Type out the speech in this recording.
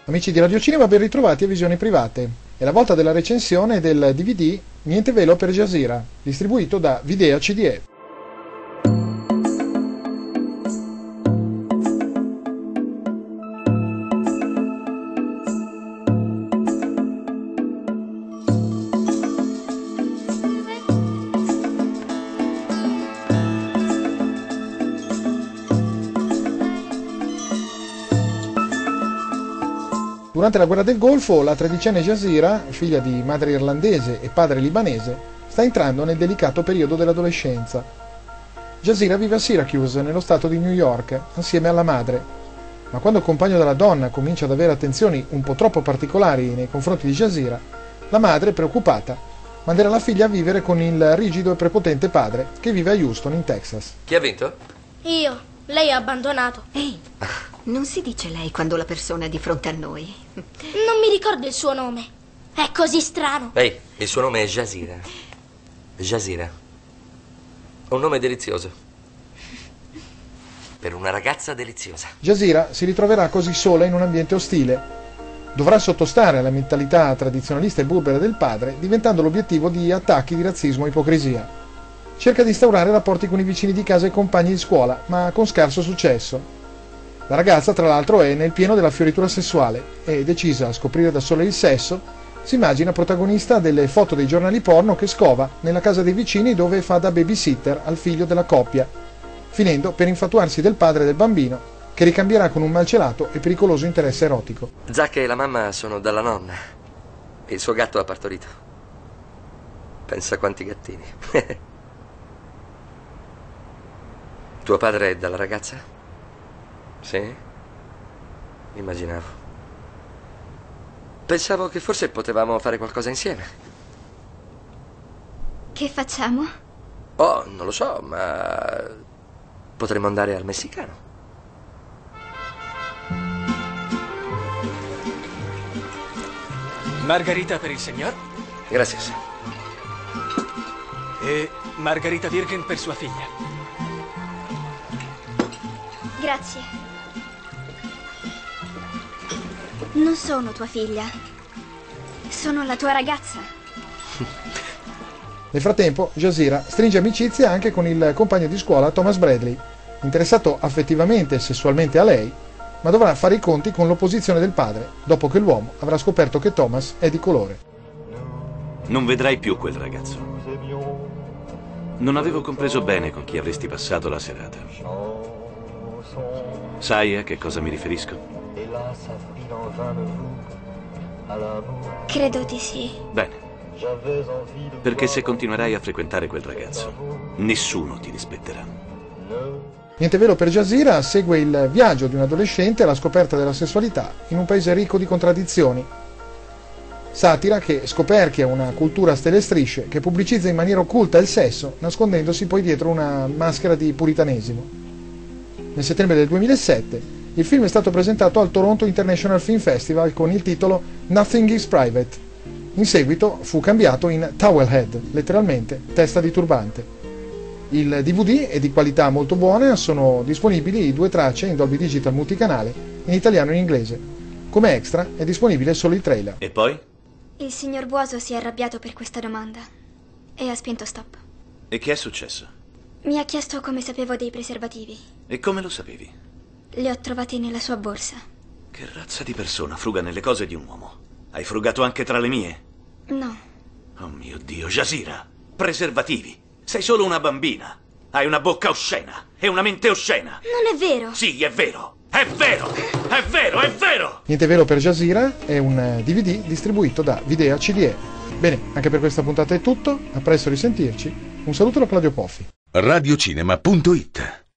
Amici di Radio Cinema, ben ritrovati a Visioni Private. È la volta della recensione del DVD Niente velo per Jazeera, distribuito da Videa CDE. Durante la guerra del Golfo, la tredicenne Jazeera, figlia di madre irlandese e padre libanese, sta entrando nel delicato periodo dell'adolescenza. Jazeera vive a Syracuse, nello stato di New York, assieme alla madre. Ma quando il compagno della donna comincia ad avere attenzioni un po' troppo particolari nei confronti di Jazeera, la madre, preoccupata, manderà la figlia a vivere con il rigido e prepotente padre che vive a Houston, in Texas. Chi ha vinto? Io. Lei ha abbandonato. Ehi, non si dice lei quando la persona è di fronte a noi. Non mi ricordo il suo nome. È così strano. Ehi, il suo nome è Jazeera. Jazeera. Un nome delizioso. Per una ragazza deliziosa. Jazeera si ritroverà così sola in un ambiente ostile. Dovrà sottostare alla mentalità tradizionalista e burbera del padre, diventando l'obiettivo di attacchi di razzismo e ipocrisia. Cerca di instaurare rapporti con i vicini di casa e compagni di scuola, ma con scarso successo. La ragazza, tra l'altro, è nel pieno della fioritura sessuale e, decisa a scoprire da sola il sesso, si immagina protagonista delle foto dei giornali porno che scova nella casa dei vicini dove fa da babysitter al figlio della coppia, finendo per infatuarsi del padre del bambino, che ricambierà con un malcelato e pericoloso interesse erotico. Zack e la mamma sono dalla nonna. Il suo gatto ha partorito. Pensa quanti gattini. Tuo padre è dalla ragazza? Sì? Immaginavo. Pensavo che forse potevamo fare qualcosa insieme. Che facciamo? Oh, non lo so, ma potremmo andare al messicano. Margarita per il signor Grazie. e Margarita Virgen per sua figlia. Grazie. Non sono tua figlia. Sono la tua ragazza. Nel frattempo, Jazeera stringe amicizia anche con il compagno di scuola Thomas Bradley, interessato affettivamente e sessualmente a lei, ma dovrà fare i conti con l'opposizione del padre, dopo che l'uomo avrà scoperto che Thomas è di colore. Non vedrai più quel ragazzo. Non avevo compreso bene con chi avresti passato la serata. Sai a che cosa mi riferisco? Credo di sì. Bene. Perché se continuerai a frequentare quel ragazzo, nessuno ti rispetterà. Niente velo per Jazeera segue il viaggio di un adolescente alla scoperta della sessualità in un paese ricco di contraddizioni. Satira che scoperchia una cultura a stelle e strisce che pubblicizza in maniera occulta il sesso, nascondendosi poi dietro una maschera di puritanesimo. Nel settembre del 2007 il film è stato presentato al Toronto International Film Festival con il titolo Nothing is Private. In seguito fu cambiato in Towelhead, letteralmente testa di turbante. Il DVD è di qualità molto buona, sono disponibili 2 tracce in Dolby Digital multicanale, in italiano e in inglese. Come extra è disponibile solo il trailer. E poi? Il signor Buoso si è arrabbiato per questa domanda e ha spento stop. E che è successo? Mi ha chiesto come sapevo dei preservativi. E come lo sapevi? Li ho trovati nella sua borsa. Che razza di persona fruga nelle cose di un uomo? Hai frugato anche tra le mie? No. Oh mio Dio, Jazeera! Preservativi! Sei solo una bambina! Hai una bocca oscena e una mente oscena! Non è vero! Sì, è vero! È vero! È vero! È vero! Niente velo per Jazeera è un DVD distribuito da Videa CDE. Bene, anche per questa puntata è tutto, a presto risentirci. Un saluto da Claudio Poffi. Radiocinema.it